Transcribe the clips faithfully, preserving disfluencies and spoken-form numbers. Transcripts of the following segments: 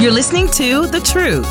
You're listening to The Truth.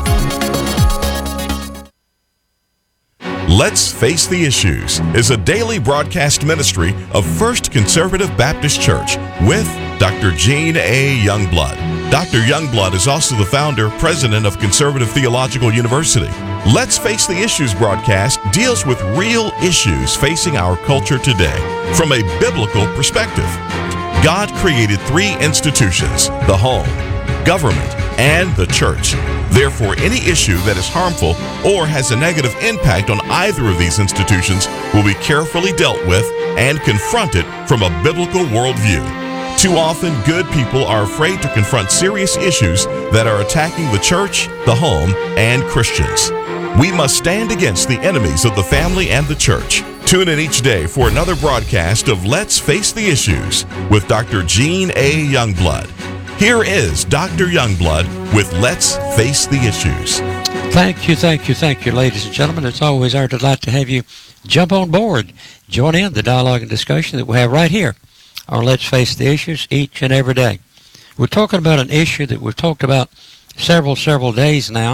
Let's Face the Issues is a daily broadcast ministry of First Conservative Baptist Church with Doctor Gene A. Youngblood. Doctor Youngblood is also the founder, president of Conservative Theological University. Let's Face the Issues broadcast deals with real issues facing our culture today from a biblical perspective. God created three institutions: the home, government, and the church. Therefore, any issue that is harmful or has a negative impact on either of these institutions will be carefully dealt with and confronted from a biblical worldview. Too often, good people are afraid to confront serious issues that are attacking the church, the home, and Christians. We must stand against the enemies of the family and the church. Tune in each day for another broadcast of Let's Face the Issues with Doctor Gene A. Youngblood. Here is Doctor Youngblood with Let's Face the Issues. Thank you, thank you, thank you, ladies and gentlemen. It's always our delight to have you jump on board, join in the dialogue and discussion that we have right here on Let's Face the Issues each and every day. We're talking about an issue that we've talked about several, several days now,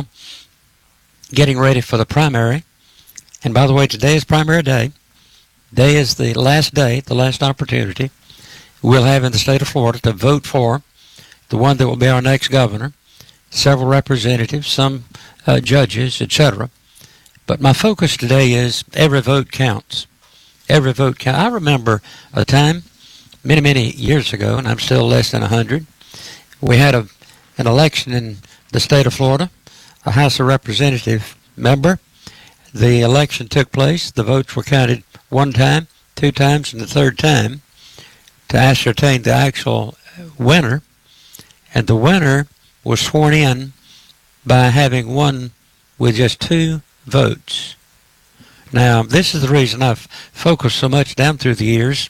getting ready for the primary. And by the way, today is primary day. Today is the last day, the last opportunity we'll have in the state of Florida to vote for the one that will be our next governor, several representatives, some uh, judges, et cetera. But my focus today is every vote counts. Every vote counts. I remember a time many, many years ago, and I'm still less than one hundred, we had a, an election in the state of Florida, a House of Representative member. The election took place. The votes were counted one time, two times, and the third time to ascertain the actual winner. And the winner was sworn in by having won with just two votes. Now, this is the reason I've focused so much down through the years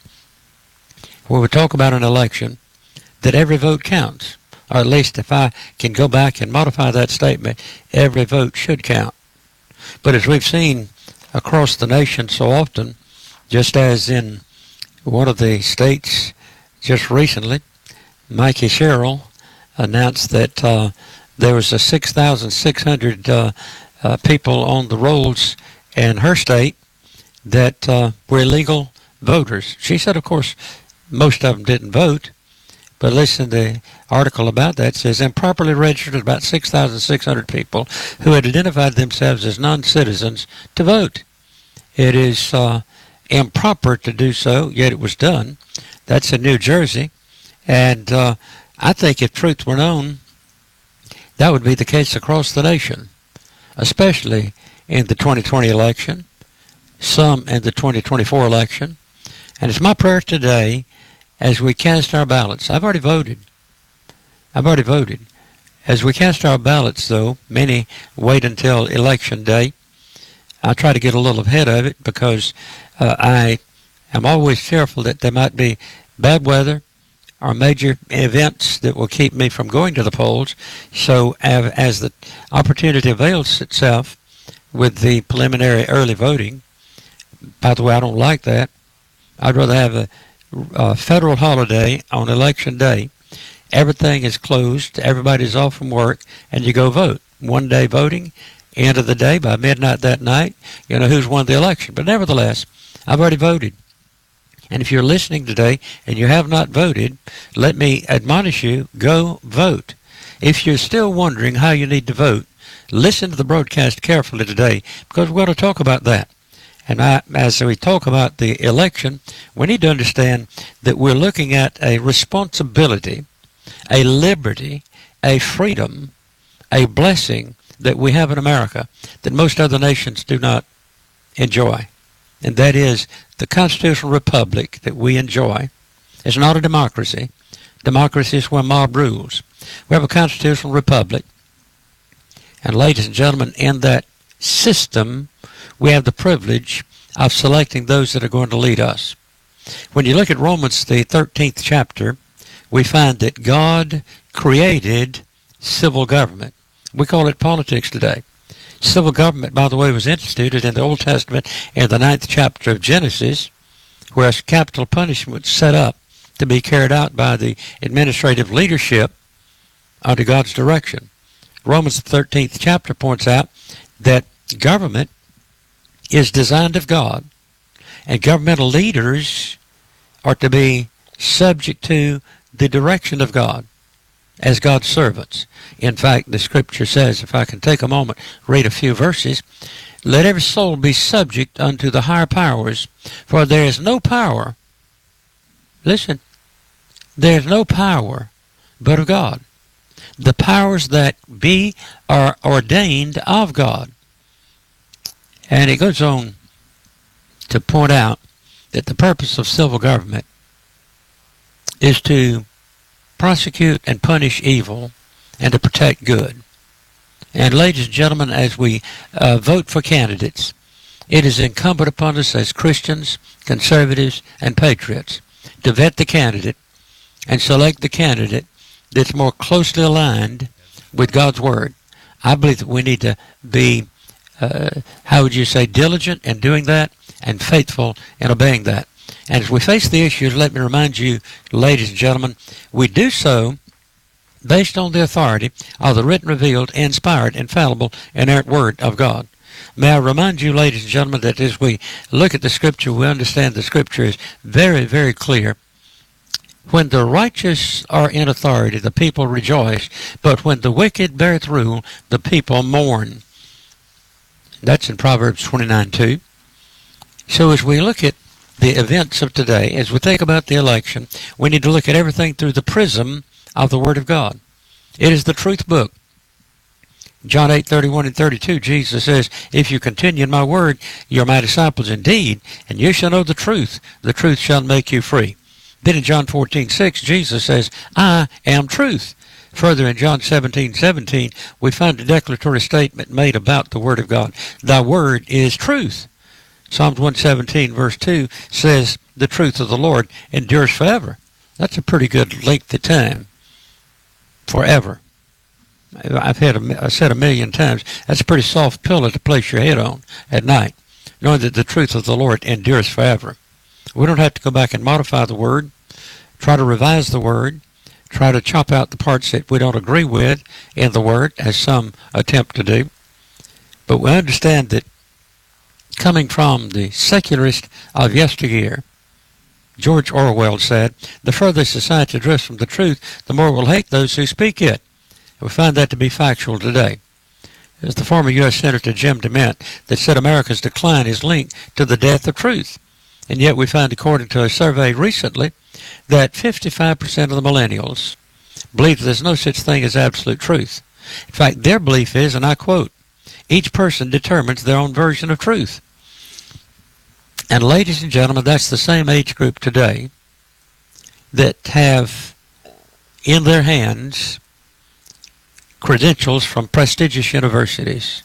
when we talk about an election, that every vote counts. Or at least if I can go back and modify that statement, every vote should count. But as we've seen across the nation so often, just as in one of the states just recently, Mikey Sherrill announced that uh, there was a six thousand six hundred uh, uh, people on the rolls in her state that uh, were illegal voters. She said, of course, most of them didn't vote, but listen, the article about that says improperly registered about six thousand six hundred people who had identified themselves as non-citizens to vote. It is uh, improper to do so, yet it was done. That's in New Jersey, and uh, I think if truth were known, that would be the case across the nation, especially in the twenty twenty election, some in the twenty twenty-four election. And it's my prayer today as we cast our ballots. I've already voted. I've already voted. As we cast our ballots, though, many wait until election day. I try to get a little ahead of it because uh, I am always fearful that there might be bad weather or major events that will keep me from going to the polls. So as the opportunity avails itself with the preliminary early voting, by the way, I don't like that. I'd rather have a, a federal holiday on election day. Everything is closed, everybody's off from work, and you go vote. One day voting, end of the day, by midnight that night, you know who's won the election. But nevertheless, I've already voted. And if you're listening today and you have not voted, let me admonish you, go vote. If you're still wondering how you need to vote, listen to the broadcast carefully today, because we're going to talk about that. And I, as we talk about the election, we need to understand that we're looking at a responsibility, a liberty, a freedom, a blessing that we have in America that most other nations do not enjoy. And that is the constitutional republic that we enjoy. It's not a democracy. Democracy is where mob rules. We have a constitutional republic. And ladies and gentlemen, in that system, we have the privilege of selecting those that are going to lead us. When you look at Romans, the thirteenth chapter, we find that God created civil government. We call it politics today. Civil government, by the way, was instituted in the Old Testament in the ninth chapter of Genesis, where capital punishment was set up to be carried out by the administrative leadership under God's direction. Romans the thirteenth chapter points out that government is designed of God, and governmental leaders are to be subject to the direction of God as God's servants. In fact, the scripture says, if I can take a moment, read a few verses, let every soul be subject unto the higher powers, for there is no power, listen, there is no power but of God. The powers that be are ordained of God. And it goes on to point out that the purpose of civil government is to prosecute and punish evil and to protect good. And ladies and gentlemen, as we uh, vote for candidates, it is incumbent upon us as Christians, conservatives, and patriots to vet the candidate and select the candidate that's more closely aligned with God's Word. I believe that we need to be, uh, how would you say, diligent in doing that and faithful in obeying that. And as we face the issues, let me remind you, ladies and gentlemen, we do so based on the authority of the written, revealed, inspired, infallible, inerrant Word of God. May I remind you, ladies and gentlemen, that as we look at the Scripture, we understand the Scripture is very, very clear. When the righteous are in authority, the people rejoice, but when the wicked beareth rule, the people mourn. That's in Proverbs twenty-nine two. So as we look at the events of today, as we think about the election, we need to look at everything through the prism of the Word of God. It is the truth book. John eight thirty-one and thirty-two, Jesus says, if you continue in my word, you are my disciples indeed, and you shall know the truth. The truth shall make you free. Then in John fourteen six, Jesus says, I am truth. Further in John seventeen seventeen, we find a declaratory statement made about the Word of God. Thy word is truth. Psalms one seventeen verse two says, the truth of the Lord endures forever. That's a pretty good length of time. Forever. I've had a, I said a million times, that's a pretty soft pillow to place your head on at night, knowing that the truth of the Lord endures forever. We don't have to go back and modify the Word, try to revise the Word, try to chop out the parts that we don't agree with in the Word, as some attempt to do. But we understand that coming from the secularist of yesteryear, George Orwell said, the further society drifts from the truth, the more we'll hate those who speak it. We find that to be factual today. It's the former U S Senator Jim DeMint that said America's decline is linked to the death of truth. And yet we find, according to a survey recently, that fifty-five percent of the millennials believe there's no such thing as absolute truth. In fact, their belief is, and I quote, each person determines their own version of truth. And ladies and gentlemen, that's the same age group today that have in their hands credentials from prestigious universities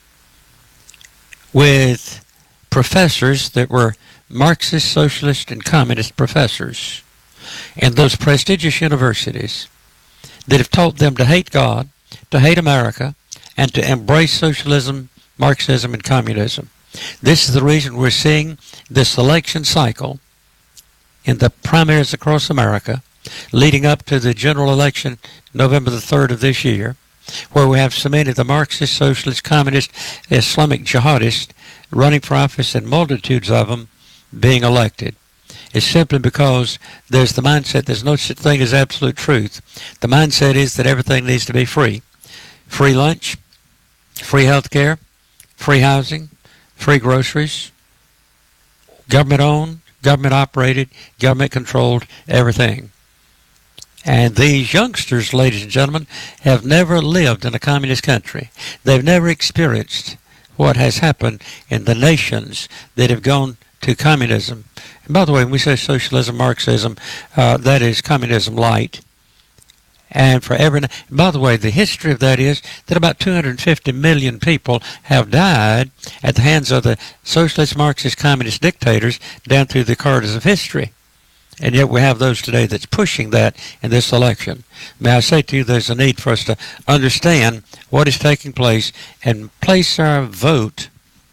with professors that were Marxist, socialist, and communist professors. And those prestigious universities that have taught them to hate God, to hate America, and to embrace socialism, Marxism, and communism. This is the reason we're seeing this election cycle in the primaries across America, leading up to the general election November the third of this year, where we have so many of the Marxist, socialist, communist, Islamic jihadists running for office and multitudes of them being elected. It's simply because there's the mindset there's no such thing as absolute truth. The mindset is that everything needs to be free. Free lunch, free health care, free housing, free groceries, government-owned, government-operated, government-controlled, everything. And these youngsters, ladies and gentlemen, have never lived in a communist country. They've never experienced what has happened in the nations that have gone to communism. And by the way, when we say socialism, Marxism, uh, that is communism light. And for every, by the way, the history of that is that about two hundred fifty million people have died at the hands of the socialist, Marxist, communist dictators down through the corridors of history. And yet we have those today that's pushing that in this election. May I say to you, there's a need for us to understand what is taking place and place our vote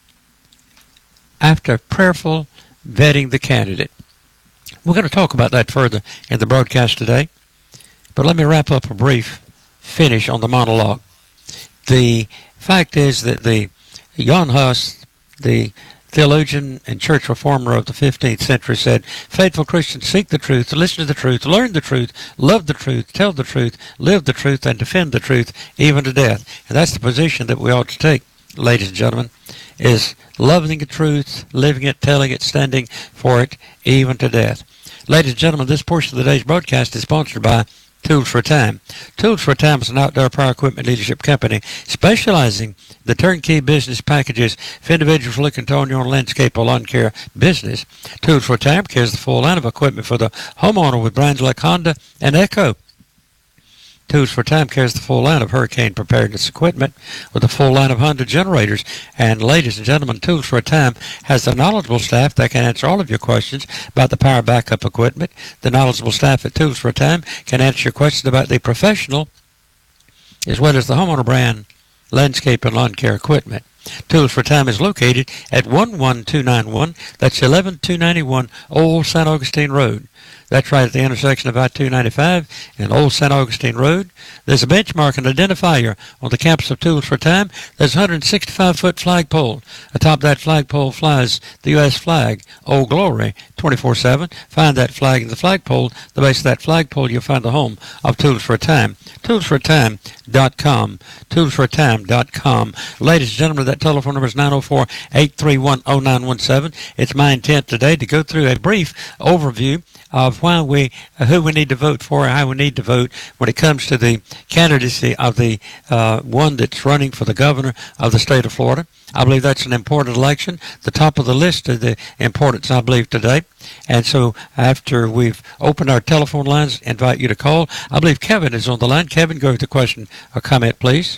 after prayerful vetting the candidate. We're going to talk about that further in the broadcast today. But let me wrap up a brief finish on the monologue. The fact is that the Jan Hus, the theologian and church reformer of the fifteenth century, said, faithful Christians seek the truth, listen to the truth, learn the truth, love the truth, tell the truth, live the truth, and defend the truth, even to death. And that's the position that we ought to take, ladies and gentlemen, is loving the truth, living it, telling it, standing for it, even to death. Ladies and gentlemen, this portion of the day's broadcast is sponsored by Tools for Time. Tools for Time is an outdoor power equipment leadership company specializing in the turnkey business packages for individuals looking to own your own landscape or lawn care business. Tools for Time carries the full line of equipment for the homeowner with brands like Honda and Echo. Tools for Time carries the full line of hurricane preparedness equipment with a full line of Honda generators. And ladies and gentlemen, Tools for Time has a knowledgeable staff that can answer all of your questions about the power backup equipment. The knowledgeable staff at Tools for Time can answer your questions about the professional as well as the homeowner brand landscape and lawn care equipment. Tools for Time is located at one one two nine one, that's eleven two ninety-one Old Saint Augustine Road. That's right at the intersection of I two ninety-five and Old Saint Augustine Road. There's a benchmark and identifier on the campus of Tools for Time. There's a one hundred sixty-five foot flagpole. Atop that flagpole flies the U S flag, Old Glory, twenty-four seven. Find that flag in the flagpole. The base of that flagpole, you'll find the home of Tools for Time. tools for time dot com. tools for time dot com. Ladies and gentlemen, that telephone number is nine oh four, eight three one, oh nine one seven. It's my intent today to go through a brief overview of why we, uh, who we need to vote for, how we need to vote when it comes to the candidacy of the uh, one that's running for the governor of the state of Florida. I believe that's an important election, the top of the list of the importance, I believe, today. And so after we've opened our telephone lines, invite you to call. I believe Kevin is on the line. Kevin, go with the question or comment, please.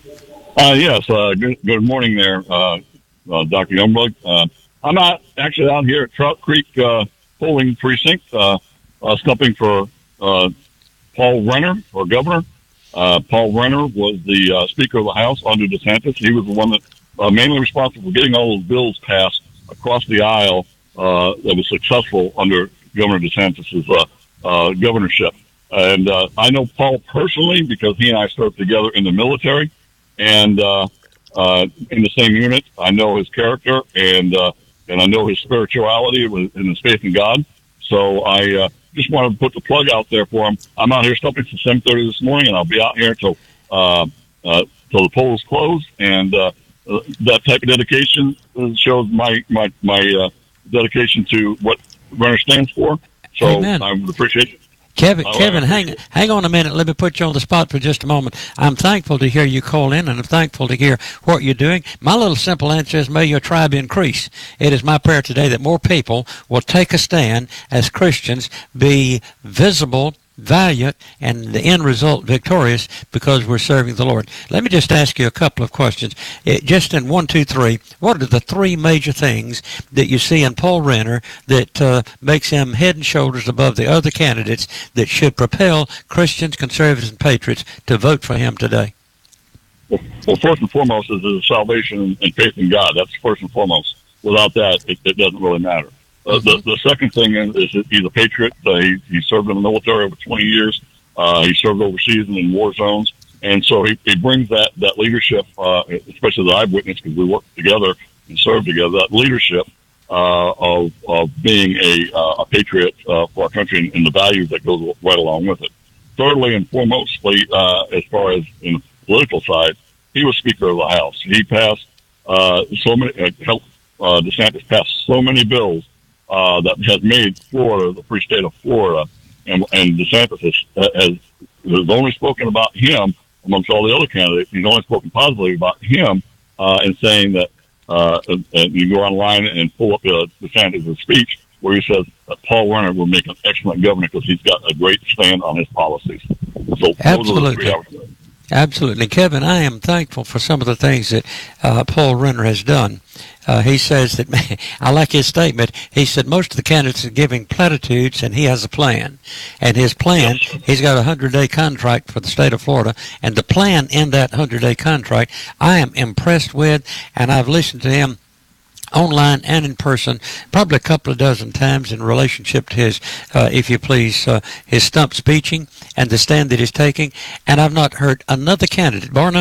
Uh, yes, uh, good, good morning there, uh, uh, Doctor Youngblood. Uh, I'm out, actually out here at Trout Creek uh, polling precinct, uh, uh, stumping for uh, Paul Renner for governor. Uh, Paul Renner was the uh, Speaker of the House under DeSantis. He was the one that uh, mainly responsible for getting all those bills passed across the aisle uh, that was successful under Governor DeSantis' uh, uh, governorship. And uh, I know Paul personally because he and I served together in the military and uh, uh, in the same unit. I know his character and uh, and I know his spirituality and his faith in God. So I uh, just wanted to put the plug out there for him. I'm out here stumping since seven thirty this morning, and I'll be out here until uh, uh, till the polls close. And uh, that type of dedication shows my my my uh, dedication to what Renner stands for. So Amen. I would appreciate it. Kevin, Oh, Kevin, uh, hang hang on a minute. Let me put you on the spot for just a moment. I'm thankful to hear you call in, and I'm thankful to hear what you're doing. My little simple answer is, may your tribe increase. It is my prayer today that more people will take a stand as Christians, be visible, valiant, and the end result victorious because we're serving the Lord. Let me just ask you a couple of questions. It, just in one, two, three, what are the three major things that you see in Paul Renner that uh, makes him head and shoulders above the other candidates that should propel Christians, conservatives, and patriots to vote for him today? Well, well first and foremost is his salvation and faith in God. That's first and foremost. Without that, it, it doesn't really matter. Uh, the, the second thing is, is that he's a patriot. Uh, he, he served in the military over twenty years. Uh, he served overseas and in war zones. And so he, he brings that, that leadership, uh, especially that I've witnessed because we worked together and served together, that leadership uh, of, of being a, uh, a patriot uh, for our country and, and the values that goes right along with it. Thirdly and foremostly, uh, as far as in the political side, he was Speaker of the House. He passed uh, so many, uh, helped uh, DeSantis pass so many bills Uh, that has made Florida, the free state of Florida, and, and DeSantis has, has, has only spoken about him amongst all the other candidates. He's only spoken positively about him uh, and saying that, uh, and, and you go online and pull up uh, DeSantis' speech where he says that Paul Renner will make an excellent governor because he's got a great stand on his policies. So Absolutely. Those are the three Absolutely. Kevin, I am thankful for some of the things that uh, Paul Renner has done. Uh, he says that, I like his statement, he said most of the candidates are giving platitudes and he has a plan. And his plan, Yes. he's got a hundred-day contract for the state of Florida, and the plan in that hundred-day contract I am impressed with, and I've listened to him online and in person, probably a couple of dozen times in relationship to his, uh, if you please, uh, his stump speeching and the stand that he's taking. And I've not heard another candidate, bar none,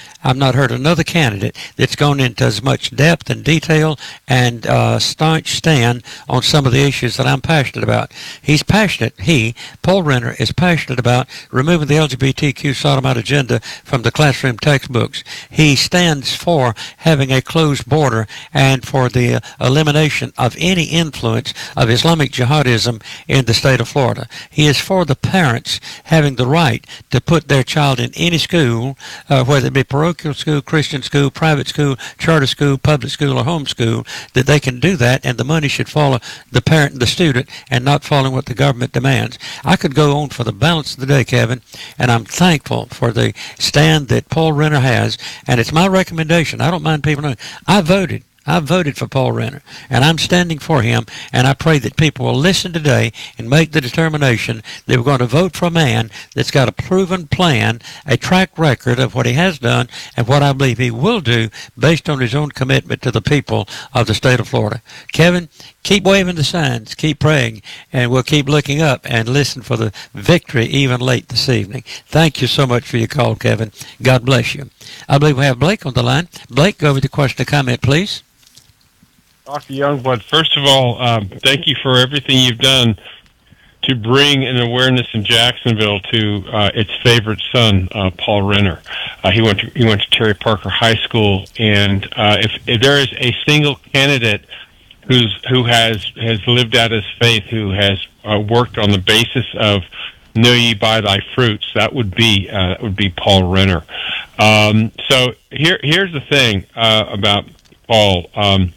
I've not heard another candidate that's gone into as much depth and detail and uh, staunch stand on some of the issues that I'm passionate about. He's passionate, he, Paul Renner, is passionate about removing the L G B T Q sodomite agenda from the classroom textbooks. He stands for having a closed border and for the uh, elimination of any influence of Islamic jihadism in the state of Florida. He is for the parents having the right to put their child in any school, uh, whether it be parochial school, Christian school, private school, charter school, public school, or home school, that they can do that, and the money should follow the parent and the student and not following what the government demands. I could go on for the balance of the day, Kevin, and I'm thankful for the stand that Paul Renner has, and it's my recommendation. I don't mind people knowing. I voted. I voted for Paul Renner, and I'm standing for him, and I pray that people will listen today and make the determination that we're going to vote for a man that's got a proven plan, a track record of what he has done, and what I believe he will do based on his own commitment to the people of the state of Florida. Kevin, keep waving the signs, keep praying, and we'll keep looking up and listen for the victory even late this evening. Thank you so much for your call, Kevin. God bless you. I believe we have Blake on the line. Blake, go over the question or comment, please. Doctor Youngblood, first of all, um, thank you for everything you've done to bring an awareness in Jacksonville to uh, its favorite son, uh, Paul Renner. Uh, he went to he went to Terry Parker High School, and uh, if, if there is a single candidate who's who has has lived out his faith, who has uh, worked on the basis of "Know ye by thy fruits," that would be uh, that would be Paul Renner. Um, so here here's the thing uh, about Paul. Um,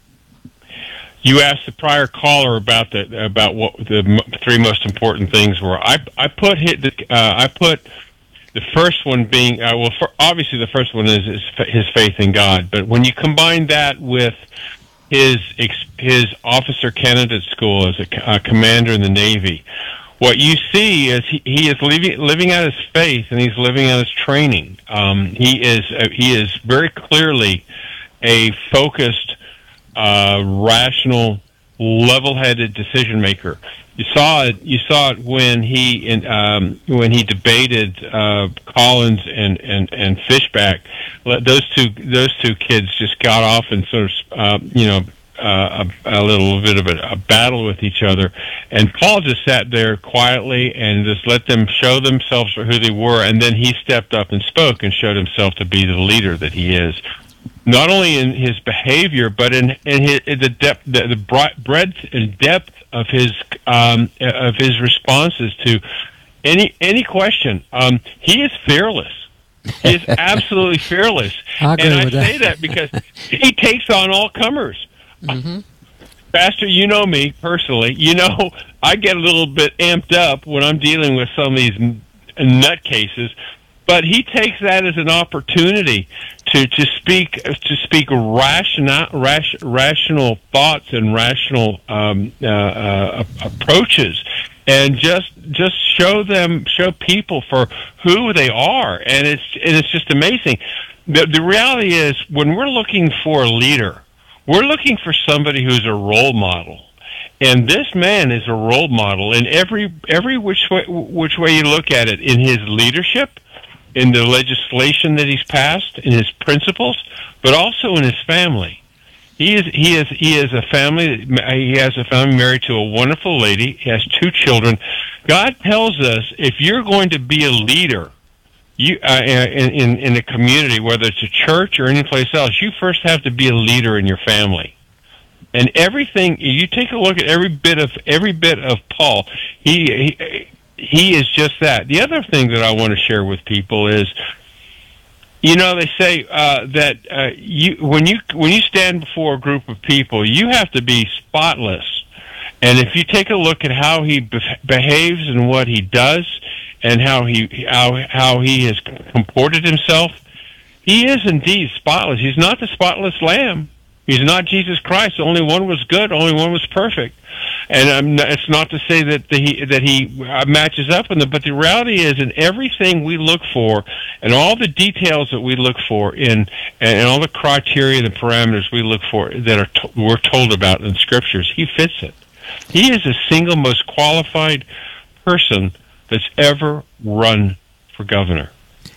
You asked the prior caller about the about what the m- three most important things were. I I put hit uh, I put the first one being uh, well, for, obviously the first one is, is his faith in God. But when you combine that with his his officer candidate school as a, a commander in the Navy, what you see is he, he is living living out his faith, and he's living out his training. Um, he is uh, he is very clearly a focused, Uh, rational, level-headed decision maker. You saw it. You saw it when he in, um, when he debated uh, Collins and, and, and Fishback. Those two those two kids just got off and sort of uh, you know uh, a, a little bit of a, a battle with each other. And Paul just sat there quietly and just let them show themselves for who they were. And then he stepped up and spoke and showed himself to be the leader that he is. Not only in his behavior, but in, in, his, in the depth, the, the breadth and depth of his um, of his responses to any any question. Um, he is fearless. He is absolutely fearless, I agree and I with say that. that because he takes on all comers. Mm-hmm. Pastor, you know me personally. You know I get a little bit amped up when I'm dealing with some of these nutcases. But he takes that as an opportunity to, to speak to speak rational rash, rational thoughts and rational um, uh, uh, approaches, and just just show them show people for who they are, and it's and it's just amazing. The, the reality is, when we're looking for a leader, we're looking for somebody who's a role model. And this man is a role model in every every which way, which way you look at it, in his leadership, in the legislation that he's passed, in his principles, but also in his family. He is he is he is a family. He has a family married to a wonderful lady. He has two children. God tells us, if you're going to be a leader, you uh, in, in in a community, whether it's a church or any place else, you first have to be a leader in your family. And everything, you take a look at every bit of every bit of Paul. He. he He is just that. The other thing that I want to share with people is, you know, they say uh, that uh, you when you when you stand before a group of people, you have to be spotless. And if you take a look at how he be- behaves and what he does, and how he how how he has comported himself, he is indeed spotless. He's not the spotless lamb. He's not Jesus Christ. Only one was good. Only one was perfect. And um, it's not to say that the, he that he matches up in them, but the reality is, in everything we look for, and all the details that we look for, in and all the criteria and the parameters we look for that are to, we're told about in scriptures, he fits it. He is the single most qualified person that's ever run for governor.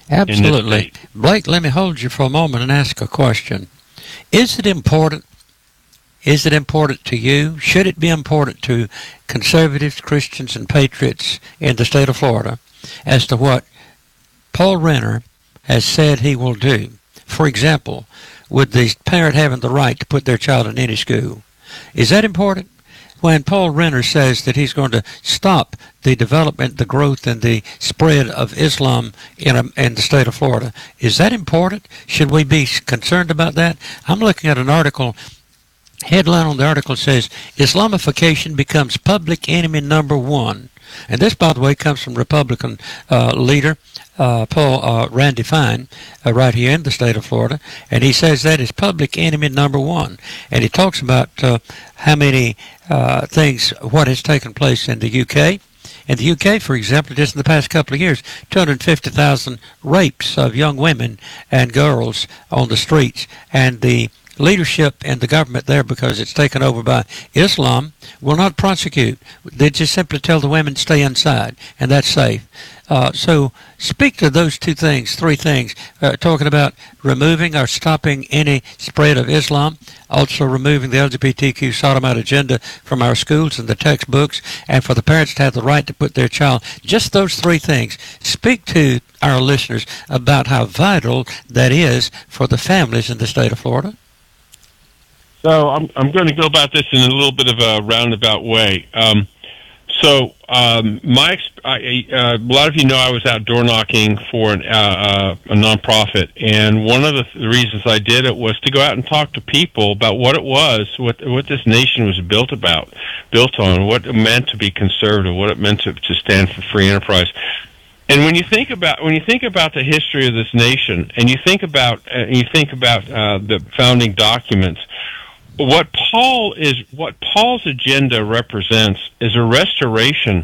Absolutely. Blake, let me hold you for a moment and ask a question. Is it important? Is it important to you? Should it be important to conservatives, Christians, and patriots in the state of Florida as to what Paul Renner has said he will do? For example, with the parent having the right to put their child in any school. Is that important? When Paul Renner says that he's going to stop the development, the growth, and the spread of Islam in, a, in the state of Florida, is that important? Should we be concerned about that? I'm looking at an article, headline on the article says, Islamification becomes public enemy number one. And this, by the way, comes from Republican uh, leader uh, Paul uh, Randy Fine, uh, right here in the state of Florida, and he says that is public enemy number one. And he talks about uh, how many uh, things, what has taken place in the U K. In the U K, for example, just in the past couple of years, two hundred fifty thousand rapes of young women and girls on the streets, and the leadership in the government there, because it's taken over by Islam, will not prosecute. They just simply tell the women stay inside, and that's safe. Uh, so speak to those two things, three things, uh, talking about removing or stopping any spread of Islam, also removing the L G B T Q sodomite agenda from our schools and the textbooks, and for the parents to have the right to put their child. Just those three things. Speak to our listeners about how vital that is for the families in the state of Florida. So I'm I'm going to go about this in a little bit of a roundabout way. Um, so um, my exp- I, uh, a lot of you know I was out door knocking for an, uh, uh, a nonprofit, and one of the th- reasons I did it was to go out and talk to people about what it was, what what this nation was built about, built on, what it meant to be conservative, what it meant to, to stand for free enterprise. And when you think about when you think about the history of this nation, and you think about uh, you think about uh, the founding documents. What Paul is, what Paul's agenda represents is a restoration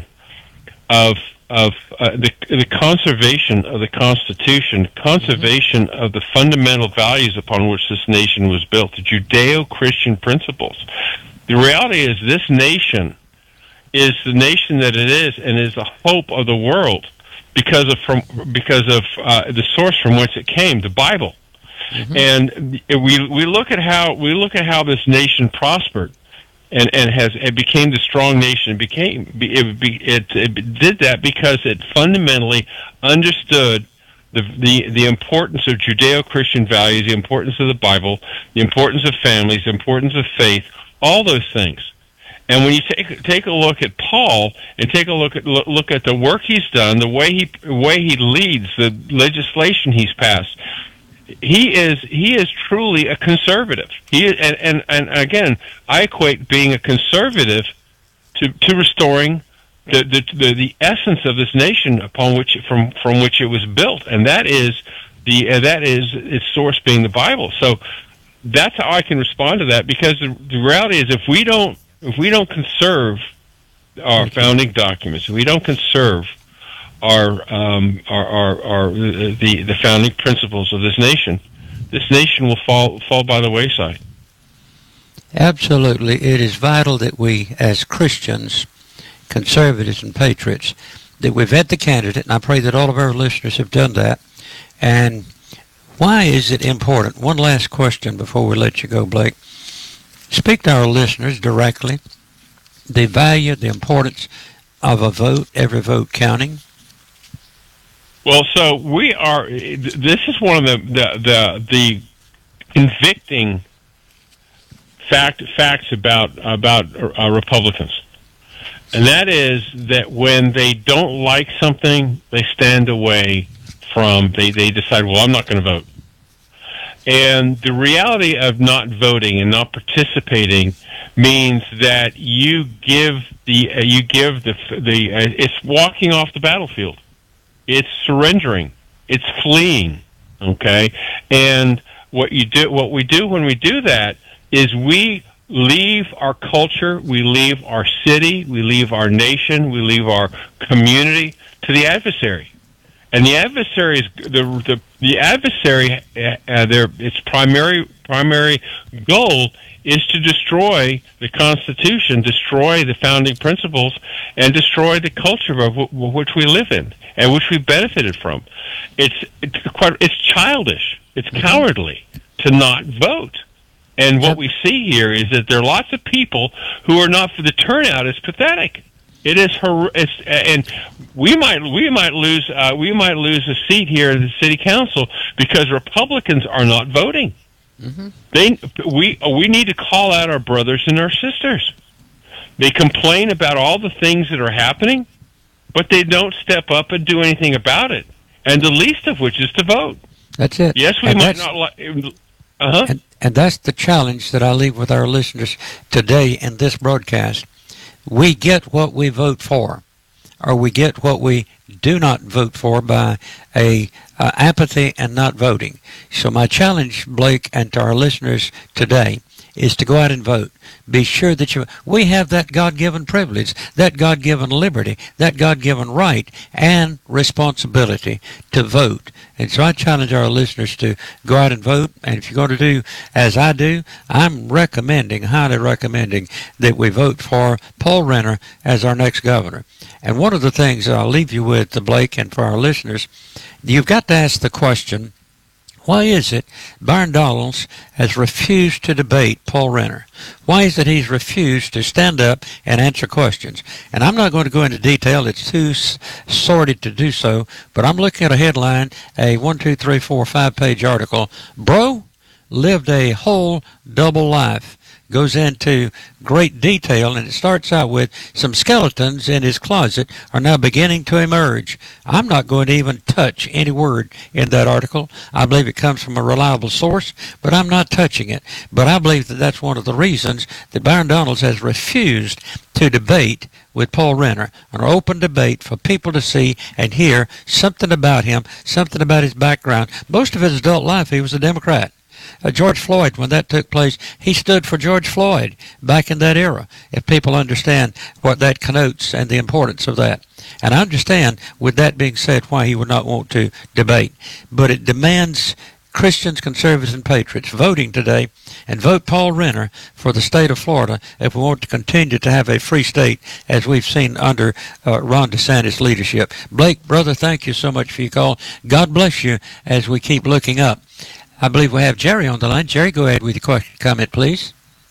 of of uh, the the conservation of the Constitution, conservation of the fundamental values upon which this nation was built, the Judeo-Christian principles. The reality is, this nation is the nation that it is, and is the hope of the world because of from because of uh, the source from which it came, the Bible. Mm-hmm. And we we look at how we look at how this nation prospered, and, and has it became the strong nation. It became it, it it did that because it fundamentally understood the the the importance of Judeo-Christian values, the importance of the Bible, the importance of families, the importance of faith, all those things. And when you take take a look at Paul and take a look at look at the work he's done, the way he the way he leads, the legislation he's passed. He is he is truly a conservative. He is, and, and and again, I equate being a conservative to to restoring the the the, the essence of this nation upon which from from which it was built, and that is the uh, that is its source being the Bible. So that's how I can respond to that, because the, the reality is, if we don't if we don't conserve our founding documents, if we don't conserve Our, um, our, our, our, the, the founding principles of this nation, this nation will fall, fall by the wayside. Absolutely. It is vital that we, as Christians, conservatives and patriots, that we vet the candidate, and I pray that all of our listeners have done that. And why is it important? One last question before we let you go, Blake. Speak to our listeners directly. The value, the importance of a vote, every vote counting. Well, so we are. This is one of the the the, the convicting fact facts about about uh, Republicans, and that is that when they don't like something, they stand away from. They they decide, well, I'm not going to vote. And the reality of not voting and not participating means that you give the uh, you give the the uh, it's walking off the battlefield. It's surrendering. It's fleeing. Okay, and what you do, what we do when we do that, is we leave our culture, we leave our city, we leave our nation, we leave our community to the adversary, And the adversary is the the, the adversary. Uh, their its primary primary goal is to destroy the Constitution, destroy the founding principles, and destroy the culture of w- which we live in and which we benefited from. It's it's quite it's childish. It's mm-hmm. cowardly to not vote. And what we see here is that there are lots of people who are not. For the turnout is pathetic. It is her, it's, and we might we might lose uh, we might lose a seat here in the city council because Republicans are not voting. Mm-hmm. They we we need to call out our brothers and our sisters. They complain about all the things that are happening, but they don't step up and do anything about it. And the least of which is to vote. That's it. Yes, we and might not like. Uh-huh. And, and that's the challenge that I leave with our listeners today in this broadcast. We get what we vote for, or we get what we do not vote for by a uh, apathy and not voting. So my challenge, Blake, and to our listeners today is to go out and vote. Be sure that you, we have that God-given privilege, that God-given liberty, that God-given right and responsibility to vote. And so I challenge our listeners to go out and vote. And if you're going to do as I do, I'm recommending, highly recommending, that we vote for Paul Renner as our next governor. And one of the things I'll leave you with, Blake, and for our listeners, you've got to ask the question, why is it Byron Donalds has refused to debate Paul Renner? Why is it he's refused to stand up and answer questions? And I'm not going to go into detail. It's too s- sordid to do so. But I'm looking at a headline, a one, two, three, four, five-page article. Bro lived a whole double life. Goes into great detail, and it starts out with some skeletons in his closet are now beginning to emerge. I'm not going to even touch any word in that article. I believe it comes from a reliable source, but I'm not touching it. But I believe that that's one of the reasons that Byron Donalds has refused to debate with Paul Renner, an open debate for people to see and hear something about him, something about his background. Most of his adult life, he was a Democrat. Uh, George Floyd, when that took place, he stood for George Floyd back in that era, if people understand what that connotes and the importance of that. And I understand, with that being said, why he would not want to debate. But it demands Christians, conservatives, and patriots voting today and vote Paul Renner for the state of Florida if we want to continue to have a free state as we've seen under uh, Ron DeSantis' leadership. Blake, brother, thank you so much for your call. God bless you as we keep looking up. I believe we have Jerry on the line. Jerry, go ahead with your question, comment, please.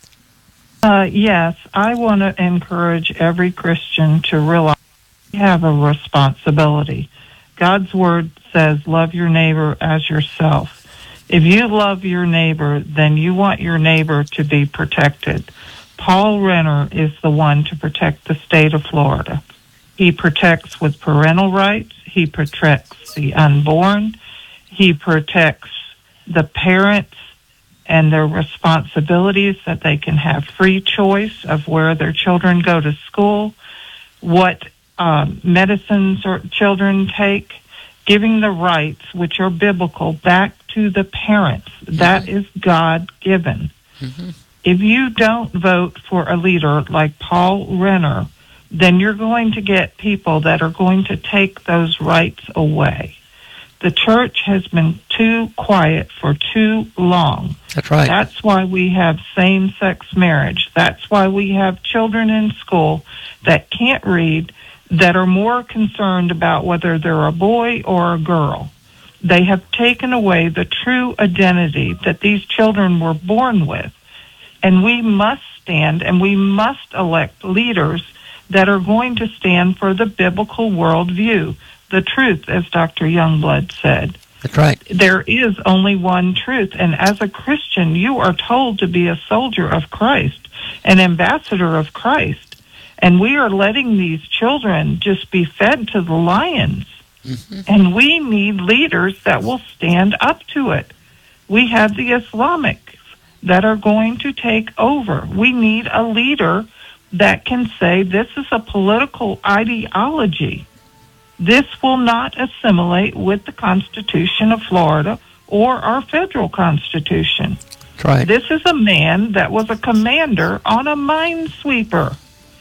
Uh, yes, I want to encourage every Christian to realize we have a responsibility. God's word says, love your neighbor as yourself. If you love your neighbor, then you want your neighbor to be protected. Paul Renner is the one to protect the state of Florida. He protects with parental rights. He protects the unborn. He protects the parents and their responsibilities that they can have free choice of where their children go to school, what um, medicines or children take, giving the rights, which are biblical, back to the parents. Mm-hmm. That is God-given. Mm-hmm. If you don't vote for a leader like Paul Renner, then you're going to get people that are going to take those rights away. The church has been too quiet for too long. That's right. That's why we have same-sex marriage. That's why we have children in school that can't read, that are more concerned about whether they're a boy or a girl. They have taken away the true identity that these children were born with. And we must stand and we must elect leaders that are going to stand for the biblical worldview. The truth, as Doctor Youngblood said. That's right. There is only one truth. And as a Christian, you are told to be a soldier of Christ, an ambassador of Christ. And we are letting these children just be fed to the lions. Mm-hmm. And we need leaders that will stand up to it. We have the Islamics that are going to take over. We need a leader that can say this is a political ideology. This will not assimilate with the Constitution of Florida or our federal Constitution. That's right. This is a man that was a commander on a minesweeper.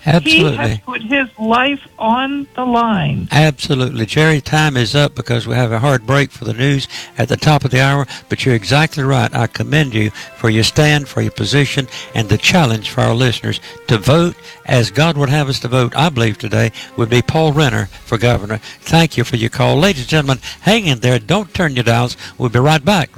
Absolutely. He has put his life on the line. Absolutely. Jerry, time is up because we have a hard break for the news at the top of the hour, but you're exactly right. I commend you for your stand, for your position, and the challenge for our listeners to vote as God would have us to vote, I believe today, would be Paul Renner for governor. Thank you for your call. Ladies and gentlemen, hang in there. Don't turn your dials. We'll be right back.